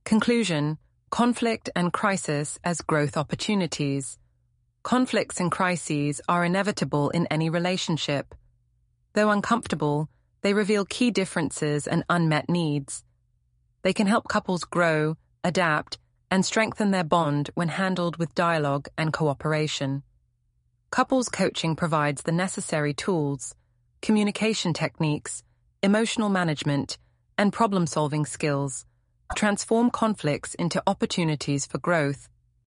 Conclusion: conflict and crisis as growth opportunities. Conflicts and crises are inevitable in any relationship. Though uncomfortable, they reveal key differences and unmet needs. They can help couples grow, adapt, and strengthen their bond when handled with dialogue and cooperation. Couples coaching provides the necessary tools, communication techniques, emotional management, and problem-solving skills to transform conflicts into opportunities for growth